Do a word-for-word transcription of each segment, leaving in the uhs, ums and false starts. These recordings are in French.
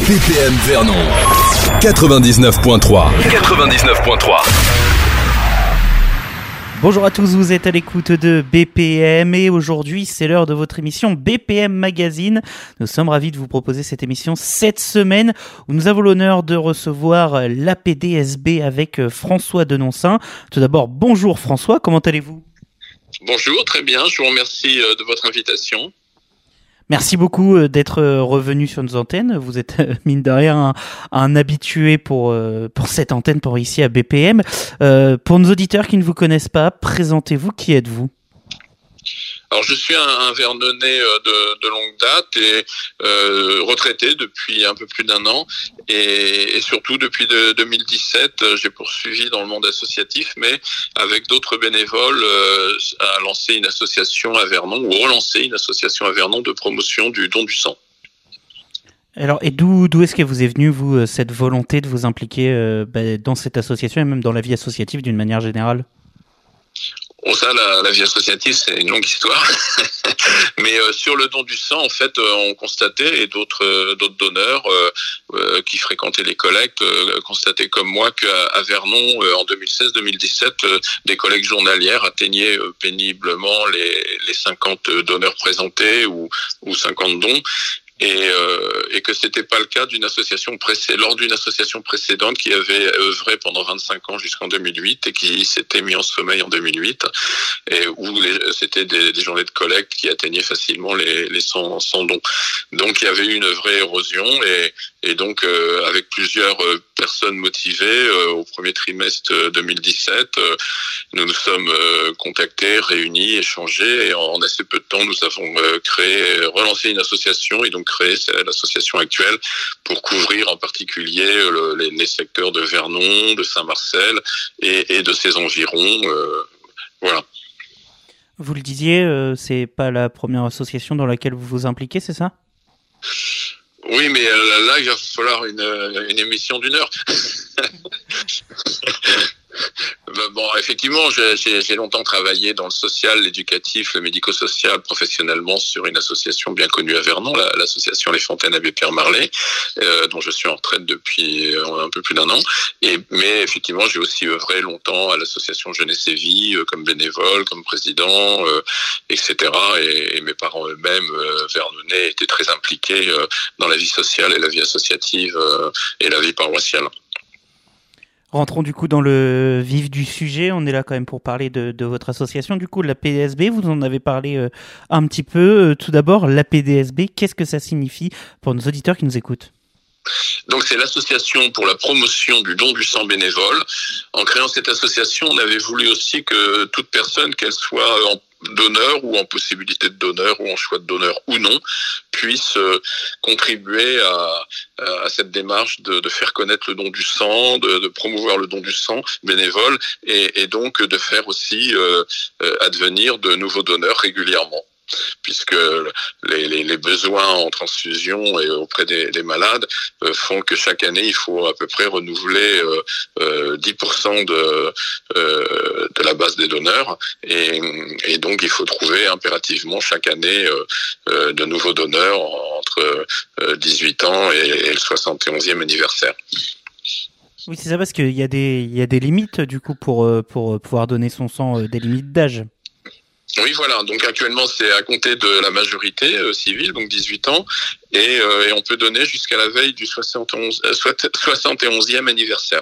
B P M Vernon quatre-vingt-dix-neuf point trois. quatre-vingt-dix-neuf point trois. Bonjour à tous, vous êtes à l'écoute de B P M et aujourd'hui c'est l'heure de votre émission B P M Magazine. Nous sommes ravis de vous proposer cette émission cette semaine où nous avons l'honneur de recevoir l'A P D S B avec François Denoncin. Tout d'abord, bonjour François, comment allez-vous ? Bonjour, très bien, je vous remercie de votre invitation. Merci beaucoup d'être revenu sur nos antennes. Vous êtes, mine de rien, un, un habitué pour, pour cette antenne, pour ici à B P M. Euh, pour nos auditeurs qui ne vous connaissent pas, présentez-vous, qui êtes-vous ? Alors, je suis un, un Vernonais de, de longue date et euh, retraité depuis un peu plus d'un an. Et, et surtout, depuis de, deux mille dix-sept, j'ai poursuivi dans le monde associatif, mais avec d'autres bénévoles, euh, à lancer une association à Vernon, ou relancer une association à Vernon de promotion du don du sang. Alors, et d'où, d'où est-ce que vous est venue, vous, cette volonté de vous impliquer euh, bah, dans cette association et même dans la vie associative d'une manière générale ? Bon, ça, la, la vie associative, c'est une longue histoire. Mais euh, sur le don du sang, en fait, euh, on constatait, et d'autres euh, d'autres donneurs euh, euh, qui fréquentaient les collectes euh, constataient comme moi qu'à à Vernon, euh, en deux mille seize deux mille dix-sept, euh, des collectes journalières atteignaient euh, péniblement les, les cinquante donneurs présentés ou, ou cinquante dons. Et, euh, et que c'était pas le cas d'une association précédente, lors d'une association précédente qui avait œuvré pendant vingt-cinq ans jusqu'en deux mille huit et qui s'était mis en sommeil en deux mille huit et où les, c'était des, des journées de collecte qui atteignaient facilement les, les cent, cent dons. Donc il y avait eu une vraie érosion et, et donc euh, avec plusieurs euh, personnes motivées euh, au premier trimestre deux mille dix-sept, euh, nous nous sommes euh, contactés, réunis, échangés et en, en assez peu de temps nous avons euh, créé, relancé une association et donc créé l'association actuelle pour couvrir en particulier le, les, les secteurs de Vernon, de Saint-Marcel et, et de ses environs. Euh, voilà. Vous le disiez, euh, c'est pas la première association dans laquelle vous vous impliquez, c'est ça ? Oui, mais euh, là, il va falloir une, une émission d'une heure. Bon, effectivement, j'ai, j'ai longtemps travaillé dans le social, l'éducatif, le médico-social, professionnellement sur une association bien connue à Vernon, la, l'association Les Fontaines Abbé Pierre Marley, euh, dont je suis en retraite depuis un peu plus d'un an. Et, mais effectivement, j'ai aussi œuvré longtemps à l'association Jeunesse et Vie, euh, comme bénévole, comme président, euh, et cetera. Et, et mes parents eux-mêmes, euh, vernonais, étaient très impliqués euh, dans la vie sociale et la vie associative euh, et la vie paroissiale. Rentrons du coup dans le vif du sujet. On est là quand même pour parler de, de votre association. Du coup, l'A P D S B, vous en avez parlé euh, un petit peu. Euh, tout d'abord, l'A P D S B, qu'est-ce que ça signifie pour nos auditeurs qui nous écoutent ? Donc c'est l'association pour la promotion du don du sang bénévole. En créant cette association, on avait voulu aussi que toute personne, qu'elle soit en donneur ou en possibilité de donneur ou en choix de donneur ou non, puisse euh, contribuer à, à cette démarche de, de faire connaître le don du sang, de, de promouvoir le don du sang bénévole et, et donc de faire aussi euh, advenir de nouveaux donneurs régulièrement. Puisque les, les, les besoins en transfusion et auprès des, des malades euh, font que chaque année, il faut à peu près renouveler euh, euh, dix pour cent de, euh, de la base des donneurs. Et, et donc, il faut trouver impérativement chaque année euh, euh, de nouveaux donneurs entre euh, dix-huit ans et, et le soixante et onzième anniversaire. Oui, c'est ça, parce qu'il y a des, il y a des limites, du coup, pour, pour pouvoir donner son sang, des limites d'âge. Oui, voilà. Donc actuellement, c'est à compter de la majorité euh, civile, donc dix-huit ans, et, euh, et on peut donner jusqu'à la veille du soixante et onze, euh, soixante et onzième anniversaire.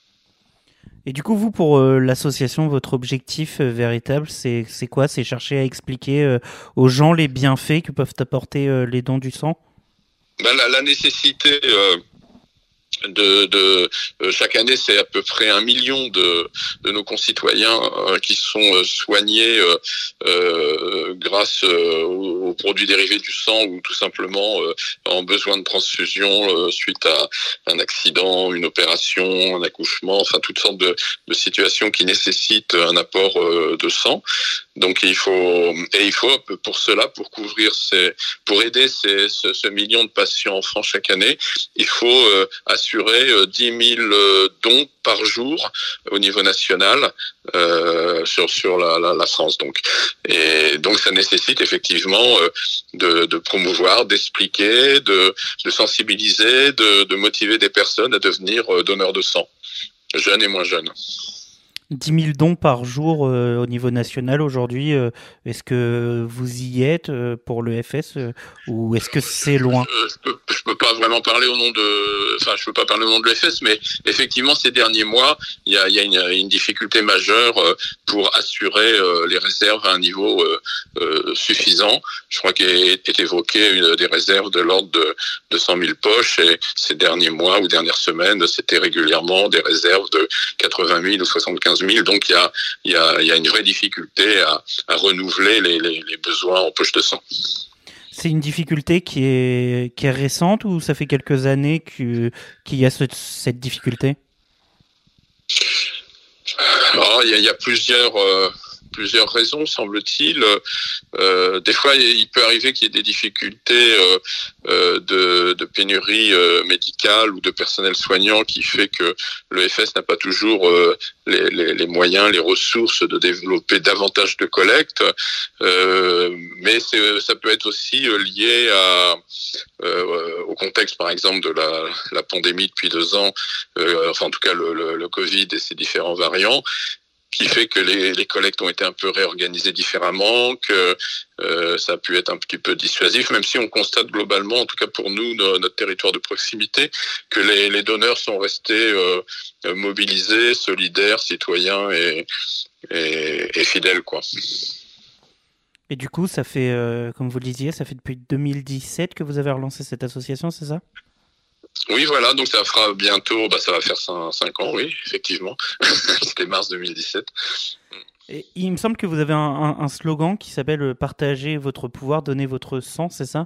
Et du coup, vous, pour euh, l'association, votre objectif euh, véritable, c'est, c'est quoi ? C'est chercher à expliquer euh, aux gens les bienfaits que peuvent apporter euh, les dons du sang ? Ben, la, la nécessité... Euh De, de euh, chaque année, c'est à peu près un million de, de nos concitoyens euh, qui sont euh, soignés euh, euh, grâce euh, aux, aux produits dérivés du sang ou tout simplement euh, en besoin de transfusion euh, suite à un accident, une opération, un accouchement, enfin toutes sortes de, de situations qui nécessitent un apport euh, de sang. Donc il faut et il faut pour cela, pour couvrir ces, pour aider ces, ce, ce million de patients en France chaque année, il faut euh, assurer euh, dix mille euh, dons par jour au niveau national euh, sur sur la, la, la France. Donc et donc ça nécessite effectivement euh, de, de promouvoir, d'expliquer, de, de sensibiliser, de, de motiver des personnes à devenir euh, donneurs de sang, jeunes et moins jeunes. dix mille dons par jour euh, au niveau national aujourd'hui. Euh, est-ce que vous y êtes euh, pour le F S euh, ou est-ce que c'est loin ? euh, je, peux, je peux pas vraiment parler au nom de, enfin je peux pas parler au nom de l'F S, mais effectivement ces derniers mois il y a, il y a une, une difficulté majeure euh, pour assurer euh, les réserves à un niveau euh, euh, suffisant. Je crois qu'il est évoqué une, des réserves de l'ordre de, de cent mille poches et ces derniers mois ou dernières semaines c'était régulièrement des réserves de quatre-vingt mille ou soixante-quinze mille. Donc il y a, il y a, il y a une vraie difficulté à, à renouveler les, les, les besoins en poche de sang. C'est une difficulté qui est, qui est récente ou ça fait quelques années que, qu'il y a ce, cette difficulté ? Alors, il y a, il y a plusieurs... Euh, plusieurs raisons, semble-t-il. Euh, des fois, il peut arriver qu'il y ait des difficultés euh, euh, de, de pénurie euh, médicale ou de personnel soignant qui fait que le F S n'a pas toujours euh, les, les, les moyens, les ressources de développer davantage de collectes. Euh, mais c'est, ça peut être aussi lié à, euh, au contexte, par exemple, de la, la pandémie depuis deux ans, euh, enfin en tout cas le, le, le Covid et ses différents variants, qui fait que les, les collectes ont été un peu réorganisées différemment, que euh, ça a pu être un petit peu dissuasif, même si on constate globalement, en tout cas pour nous, no, notre territoire de proximité, que les, les donneurs sont restés euh, mobilisés, solidaires, citoyens et, et, et fidèles, quoi. Et du coup, ça fait, euh, comme vous le disiez, ça fait depuis deux mille dix-sept que vous avez relancé cette association, c'est ça ? Oui, voilà, donc ça fera bientôt, bah ça va faire cinq ans, oui, effectivement. C'était mars deux mille dix-sept. Et il me semble que vous avez un, un, un slogan qui s'appelle « Partagez votre pouvoir, donnez votre sang », c'est ça ?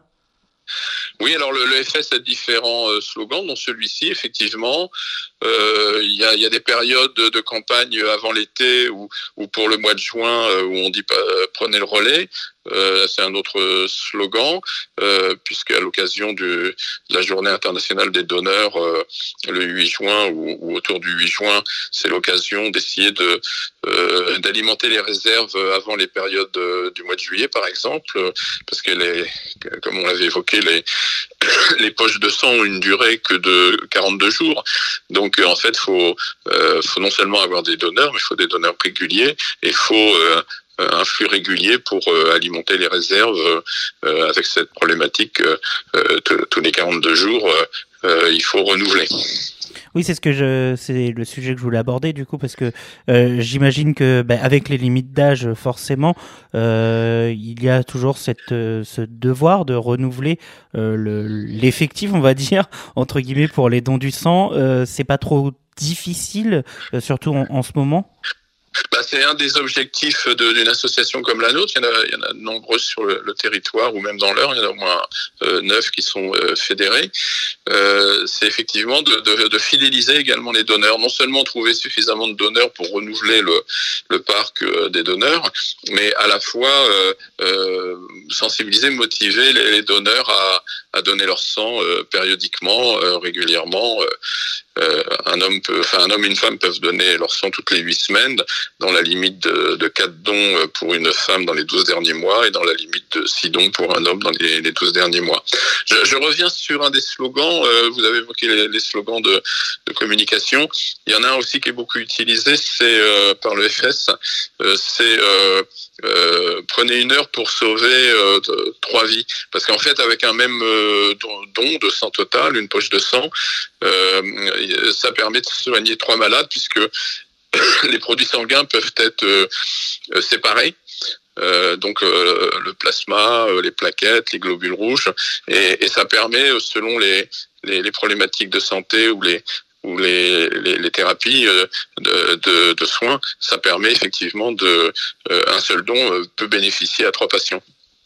Oui, alors le, le F S a différents euh, slogans, dont celui-ci, effectivement. Euh, il y a, il y a des périodes de, de campagne avant l'été ou, ou pour le mois de juin euh, où on dit euh, « Prenez le relais ». Euh, c'est un autre slogan, euh, puisqu'à l'occasion du, de la journée internationale des donneurs, euh, le huit juin ou, ou autour du huit juin, c'est l'occasion d'essayer de euh, d'alimenter les réserves avant les périodes de, du mois de juillet, par exemple, parce que les, comme on l'avait évoqué, les les poches de sang ont une durée que de quarante-deux jours. Donc en fait, faut euh, faut non seulement avoir des donneurs, mais il faut des donneurs réguliers et il faut euh, un flux régulier pour euh, alimenter les réserves euh, avec cette problématique euh, t- tous les quarante-deux jours, euh, il faut renouveler. Oui, c'est ce que je, c'est le sujet que je voulais aborder du coup, parce que euh, j'imagine que bah, avec les limites d'âge, forcément, euh, il y a toujours cette, euh, ce devoir de renouveler euh, le, l'effectif, on va dire entre guillemets, pour les dons du sang. Euh, c'est pas trop difficile, euh, surtout en, en ce moment. Bah, c'est un des objectifs de, d'une association comme la nôtre. Il y en a, il y en a de nombreuses sur le, le territoire ou même dans l'Eure. Il y en a au moins euh, neuf qui sont euh, fédérés. Euh, c'est effectivement de, de, de fidéliser également les donneurs. Non seulement trouver suffisamment de donneurs pour renouveler le, le parc euh, des donneurs, mais à la fois euh, euh, sensibiliser, motiver les, les donneurs à, à donner leur sang euh, périodiquement, euh, régulièrement. Euh, Euh, un homme peut, enfin un homme et une femme peuvent donner leur sang toutes les huit semaines, dans la limite de, de quatre dons pour une femme dans les douze derniers mois et dans la limite de six dons pour un homme dans les, les douze derniers mois. Je, je reviens sur un des slogans. Euh, vous avez évoqué les, les slogans de, de communication. Il y en a un aussi qui est beaucoup utilisé, c'est euh, par le F S. Euh, c'est euh, euh, prenez une heure pour sauver euh, trois vies, parce qu'en fait avec un même euh, don de sang total, une poche de sang, euh, ça permet de soigner trois malades, puisque les produits sanguins peuvent être euh, séparés. Euh, donc euh, le plasma, euh, les plaquettes, les globules rouges, et, et ça permet, selon les, les, les problématiques de santé ou les ou les, les, les thérapies euh, de, de, de soins, ça permet effectivement de euh, un seul don euh, peut bénéficier à trois patients.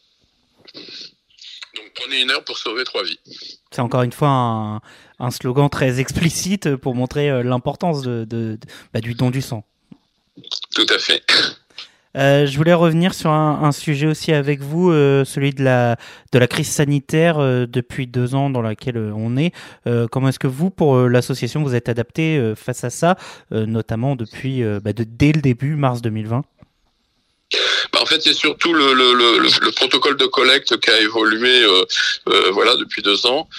Donc prenez une heure pour sauver trois vies. C'est encore une fois un, un slogan très explicite pour montrer l'importance de, de, de, bah, du don du sang. Tout à fait. Euh, je voulais revenir sur un, un sujet aussi avec vous, euh, celui de la, de la crise sanitaire euh, depuis deux ans dans laquelle euh, on est. Euh, comment est-ce que vous, pour euh, l'association, vous êtes adapté euh, face à ça, euh, notamment depuis euh, bah, de, dès le début, mars deux mille vingt? Bah en fait, c'est surtout le, le, le, le protocole de collecte qui a évolué euh, euh, voilà, depuis deux ans.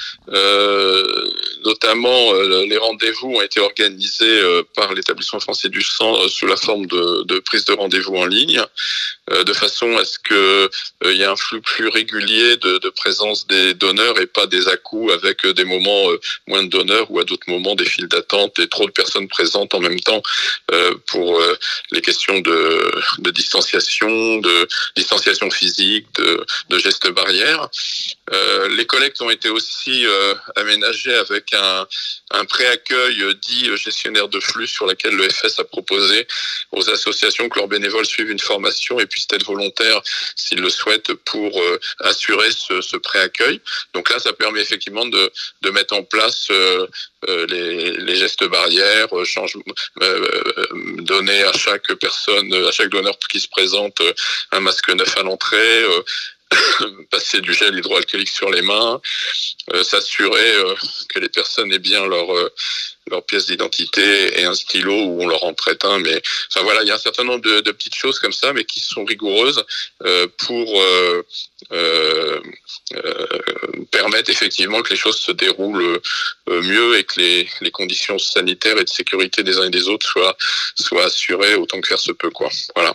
Euh, notamment, euh, les rendez-vous ont été organisés euh, par l'établissement français du sang euh, sous la forme de, de prise de rendez-vous en ligne, euh, de façon à ce que il euh, y ait un flux plus régulier de, de présence des donneurs et pas des à-coups avec euh, des moments euh, moins de donneurs ou à d'autres moments des files d'attente et trop de personnes présentes en même temps euh, pour euh, les questions de, de distanciation de distanciation physique, de, de gestes barrières. Euh, les collectes ont été aussi euh, aménagées avec un, un pré-accueil dit gestionnaire de flux sur laquelle le F S a proposé aux associations que leurs bénévoles suivent une formation et puissent être volontaires s'ils le souhaitent pour euh, assurer ce, ce pré-accueil. Donc là, ça permet effectivement de, de mettre en place euh, euh, les, les gestes barrières, euh, change, euh, donner à chaque personne, à chaque donneur qui se présente euh, un masque neuf à l'entrée, euh, passer du gel hydroalcoolique sur les mains, euh, s'assurer euh, que les personnes aient bien leur euh, leur pièce d'identité et un stylo où on leur en prête un. Mais enfin voilà, il y a un certain nombre de, de petites choses comme ça, mais qui sont rigoureuses euh, pour euh, euh, euh, permettre effectivement que les choses se déroulent euh, mieux et que les, les conditions sanitaires et de sécurité des uns et des autres soient soient assurées autant que faire se peut, quoi. Voilà.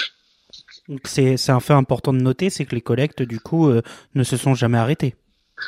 Donc c'est, c'est un fait important de noter, c'est que les collectes, du coup, euh, ne se sont jamais arrêtées.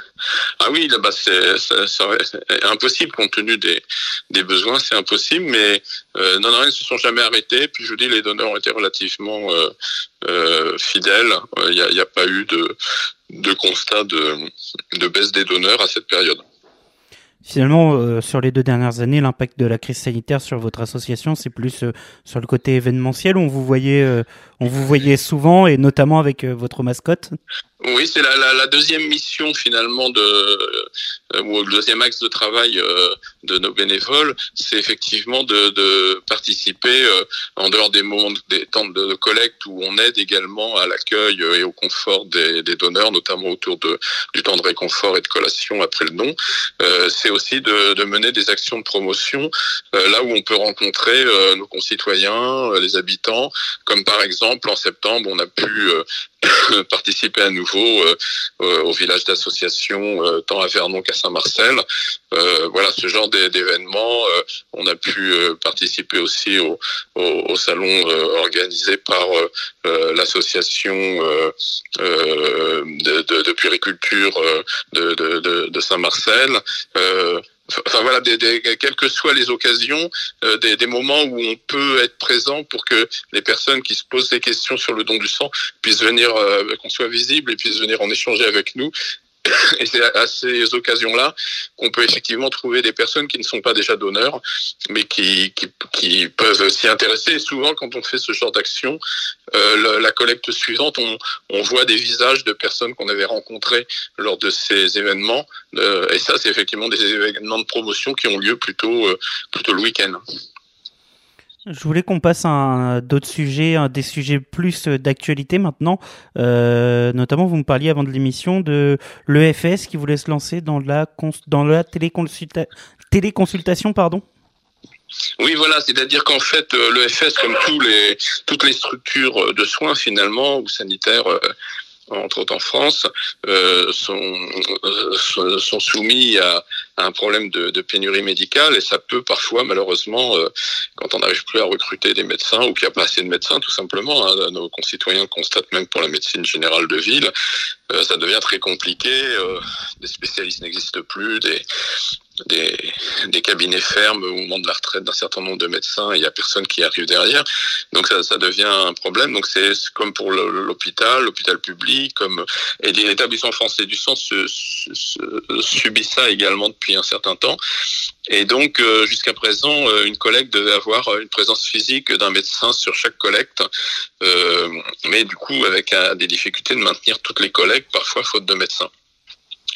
Ah oui, là, bah, c'est, c'est, c'est impossible compte tenu des, des besoins, c'est impossible, mais euh, non, non, ils ne se sont jamais arrêtés. Puis je vous dis, les donneurs ont été relativement euh, euh, fidèles. Il n'y a, y a pas eu de, de constat de, de baisse des donneurs à cette période. Finalement, euh, sur les deux dernières années, l'impact de la crise sanitaire sur votre association, c'est plus euh, sur le côté événementiel. On vous voyait, euh, on vous voyait souvent, et notamment avec euh, votre mascotte. Oui, c'est la, la, la deuxième mission finalement de, euh, ou le deuxième axe de travail euh, de nos bénévoles, c'est effectivement de, de participer euh, en dehors des moments des temps de, de collecte où on aide également à l'accueil et au confort des, des donneurs, notamment autour de du temps de réconfort et de collation après le don. Euh, c'est aussi de, de mener des actions de promotion euh, là où on peut rencontrer euh, nos concitoyens, euh, les habitants, comme par exemple en septembre on a pu euh, participer à nouveau euh, euh, au village d'association euh, tant à Vernon qu'à Saint-Marcel. Euh, voilà, ce genre d'événements. Euh, on a pu euh, participer aussi au, au, au salon euh, organisé par euh, l'association euh, euh, de, de, de puériculture euh, de, de, de, de Saint-Marcel. Euh, Enfin voilà, des, des, quelles que soient les occasions, euh, des, des moments où on peut être présent pour que les personnes qui se posent des questions sur le don du sang puissent venir, euh, qu'on soit visible et puissent venir en échanger avec nous. Et c'est à ces occasions-là qu'on peut effectivement trouver des personnes qui ne sont pas déjà donneurs, mais qui, qui, qui peuvent s'y intéresser. Et souvent, quand on fait ce genre d'action, euh, la, la collecte suivante, on, on voit des visages de personnes qu'on avait rencontrées lors de ces événements. Euh, et ça, c'est effectivement des événements de promotion qui ont lieu plutôt, euh, plutôt le week-end. Je voulais qu'on passe à un, d'autres sujets, un, des sujets plus d'actualité maintenant. Euh, notamment, vous me parliez avant de l'émission de l'E F S qui voulait se lancer dans la, cons, dans la téléconsulta, téléconsultation. Pardon. Oui, voilà, c'est-à-dire qu'en fait, l'E F S, comme tous les, toutes les structures de soins finalement, ou sanitaires, euh, entre autres en France, euh, sont, euh, sont soumis à, à un problème de, de pénurie médicale et ça peut parfois, malheureusement, euh, quand on n'arrive plus à recruter des médecins ou qu'il n'y a pas assez de médecins, tout simplement, hein, nos concitoyens le constatent même pour la médecine générale de ville, euh, ça devient très compliqué, euh, des spécialistes n'existent plus, des... Des, des cabinets ferment au moment de la retraite d'un certain nombre de médecins et il n'y a personne qui arrive derrière. Donc ça, ça devient un problème. Donc c'est, c'est comme pour le, l'hôpital, l'hôpital public, comme et l'établissement français du sang se, se, se, subit ça également depuis un certain temps. Et donc euh, jusqu'à présent, euh, une collecte devait avoir une présence physique d'un médecin sur chaque collecte, euh, mais du coup avec euh, des difficultés de maintenir toutes les collectes, parfois faute de médecins.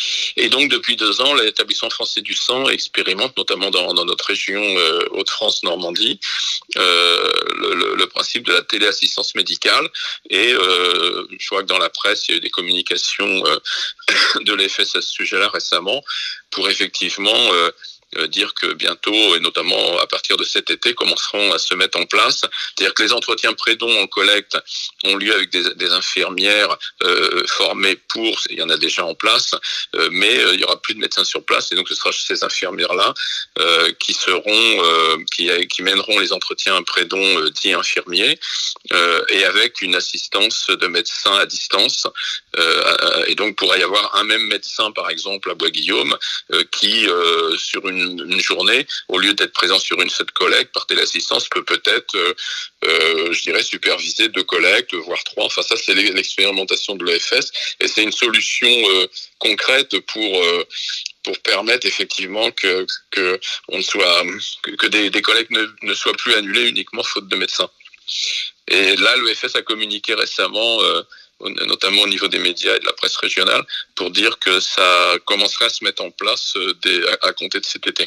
Et donc, depuis deux ans, l'établissement français du sang expérimente, notamment dans, dans notre région euh, Hauts-de-France-Normandie, euh, le, le, le principe de la téléassistance médicale. Et euh, je vois que dans la presse, il y a eu des communications euh, de l'E F S à ce sujet-là récemment, pour effectivement euh, dire que bientôt, et notamment à partir de cet été, commenceront à se mettre en place. C'est-à-dire que les entretiens pré-dons en collecte ont lieu avec des, des infirmières euh, formées pour, il y en a déjà en place, euh, mais euh, il y aura plus de médecins sur place, et donc ce sera ces infirmières-là euh, qui seront, euh, qui, qui mèneront les entretiens pré-dons euh, dits infirmiers, euh, et avec une assistance de médecins à distance. Euh, et donc pourrait y avoir un même médecin, par exemple à Bois-Guillaume, euh, qui euh, sur une une journée, au lieu d'être présent sur une seule collecte, par téléassistance, peut peut-être, euh, euh, je dirais, superviser deux collectes, voire trois. Enfin, ça, c'est l'expérimentation de l'E F S, et c'est une solution euh, concrète pour euh, pour permettre effectivement que que on ne soit que, que des, des collectes ne, ne soient plus annulées uniquement faute de médecins. Et là, l'E F S a communiqué récemment, euh, notamment au niveau des médias et de la presse régionale, pour dire que ça commencerait à se mettre en place dès, à, à compter de cet été.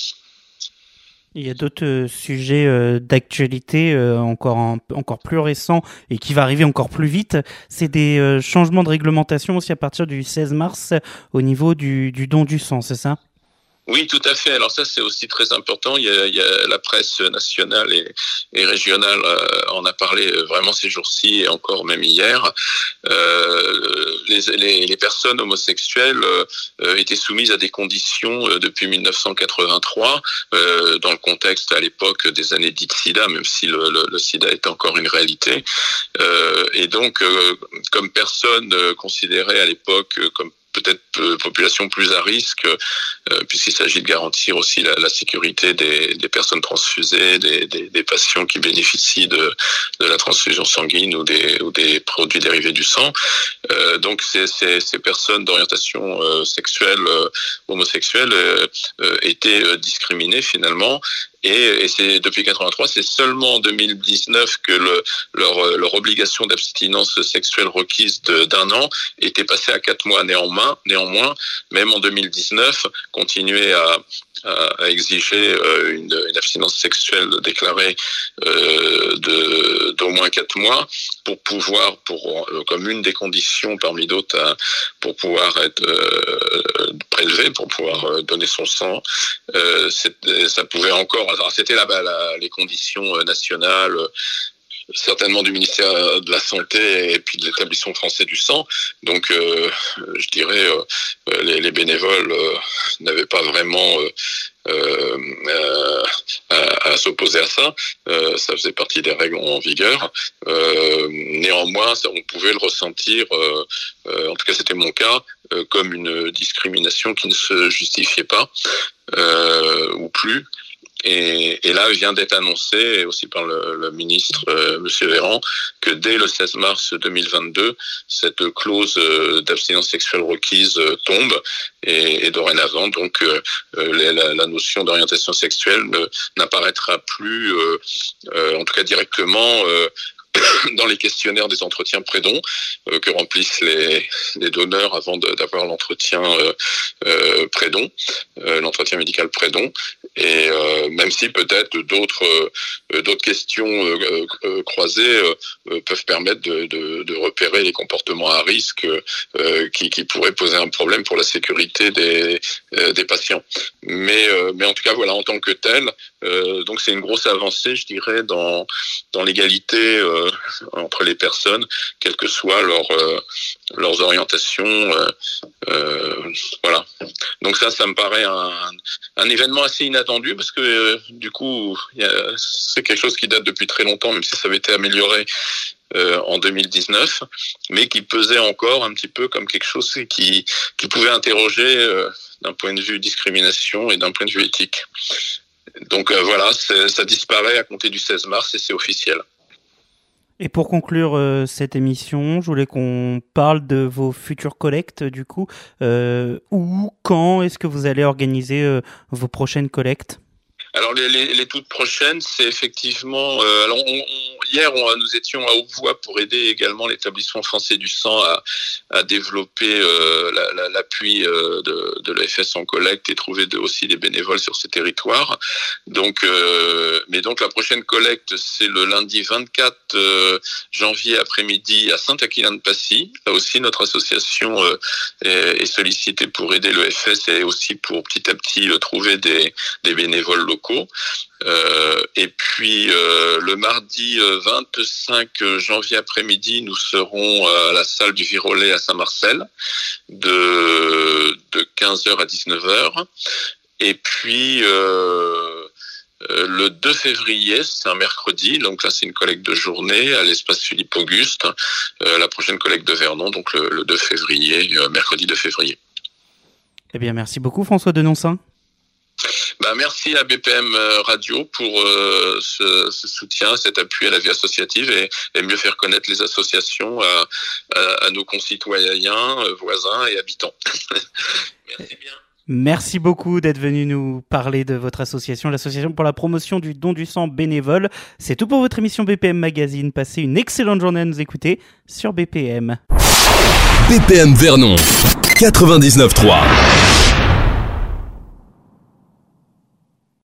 Il y a d'autres euh, sujets euh, d'actualité euh, encore, un, encore plus récents et qui va arriver encore plus vite. C'est des euh, changements de réglementation aussi à partir du seize mars au niveau du, du don du sang, c'est ça ? Oui, tout à fait. Alors ça, c'est aussi très important. Il y a, il y a la presse nationale et, et régionale euh, en a parlé vraiment ces jours-ci et encore même hier. Euh, les, les, les personnes homosexuelles euh, étaient soumises à des conditions euh, depuis mille neuf cent quatre-vingt-trois, euh, dans le contexte à l'époque des années dites SIDA, même si le, le, le SIDA est encore une réalité. Euh, et donc, euh, comme personne euh, considérée à l'époque euh, comme peut-être euh, population plus à risque, euh, puisqu'il s'agit de garantir aussi la, la sécurité des, des personnes transfusées, des, des, des patients qui bénéficient de, de la transfusion sanguine ou des, ou des produits dérivés du sang. Euh, donc ces, ces, ces personnes d'orientation euh, sexuelle, euh, homosexuelle, euh, euh, étaient euh, discriminées finalement. Et, et c'est depuis quatre-vingt-trois, c'est seulement en deux mille dix-neuf que le, leur, leur obligation d'abstinence sexuelle requise de, d'un an était passée à quatre mois. Néanmoins, néanmoins, même en deux mille dix-neuf, continuer à, à, à exiger euh, une, une abstinence sexuelle déclarée euh, de, d'au moins quatre mois pour pouvoir, pour euh, comme une des conditions parmi d'autres, à, pour pouvoir être euh, prélevé, pour pouvoir euh, donner son sang, euh, ça pouvait encore. Alors, c'était là-bas la, les conditions nationales, certainement du ministère de la Santé et puis de l'établissement français du sang. Donc, euh, je dirais, euh, les, les bénévoles euh, n'avaient pas vraiment euh, euh, euh, à, à s'opposer à ça. Euh, ça faisait partie des règles en vigueur. Euh, néanmoins, ça, on pouvait le ressentir, euh, euh, en tout cas c'était mon cas, euh, comme une discrimination qui ne se justifiait pas euh, ou plus. Et, et là, il vient d'être annoncé, aussi par le, le ministre, euh, Monsieur Véran, que dès le seize mars deux mille vingt-deux, cette clause euh, d'abstinence sexuelle requise euh, tombe. Et, et dorénavant, donc, euh, la, la notion d'orientation sexuelle ne, n'apparaîtra plus, euh, euh, en tout cas directement, euh, dans les questionnaires des entretiens pré-don euh, que remplissent les, les donneurs avant de, d'avoir l'entretien euh, euh, pré-don, euh, l'entretien médical pré-don. Et euh, même si peut-être d'autres euh, d'autres questions euh, euh, croisées euh, peuvent permettre de, de, de repérer les comportements à risque euh, qui, qui pourraient poser un problème pour la sécurité des, euh, des patients. Mais, euh, mais en tout cas, voilà, en tant que tel, euh, donc c'est une grosse avancée, je dirais, dans, dans l'égalité euh, entre les personnes, quelles que soient leurs euh, leurs orientations. Euh, euh, voilà. Donc ça, ça me paraît un, un événement assez inattendu parce que euh, du coup, y a, c'est quelque chose qui date depuis très longtemps, même si ça avait été amélioré euh, en deux mille dix-neuf, mais qui pesait encore un petit peu comme quelque chose qui, qui pouvait interroger euh, d'un point de vue discrimination et d'un point de vue éthique. Donc euh, voilà, ça disparaît à compter du seize mars et c'est officiel. Et pour conclure euh, cette émission, je voulais qu'on parle de vos futures collectes, du coup. Euh, où, quand est-ce que vous allez organiser euh, vos prochaines collectes ? Alors les, les, les toutes prochaines, c'est effectivement. Euh, alors on, on, hier, on, nous étions à Haute-Voie pour aider également l'établissement français du sang à, à développer euh, la, la, l'appui euh, de, de l'E F S en collecte et trouver de, aussi des bénévoles sur ces territoires. Donc, euh, mais donc la prochaine collecte, c'est le lundi vingt-quatre euh, janvier après-midi à Saint-Aquilin-de-Pacy. Là aussi, notre association euh, est, est sollicitée pour aider l'E F S et aussi pour petit à petit euh, trouver des, des bénévoles locaux. Euh, et puis euh, le mardi euh, vingt-cinq janvier après-midi, nous serons à la salle du Virolet à Saint-Marcel de, de quinze heures à dix-neuf heures. Et puis euh, euh, le deux février, c'est un mercredi, donc là c'est une collecte de journée à l'espace Philippe Auguste. Euh, la prochaine collecte de Vernon, donc le, le deux février, euh, mercredi deux février. Eh bien, merci beaucoup François Denoncin. Bah, merci à B P M Radio pour euh, ce, ce soutien, cet appui à la vie associative et, et mieux faire connaître les associations à, à, à nos concitoyens, voisins et habitants. Merci bien. Merci beaucoup d'être venu nous parler de votre association, l'association pour la promotion du don du sang bénévole. C'est tout pour votre émission B P M Magazine. Passez une excellente journée à nous écouter sur B P M. B P M Vernon, quatre-vingt-dix-neuf trois.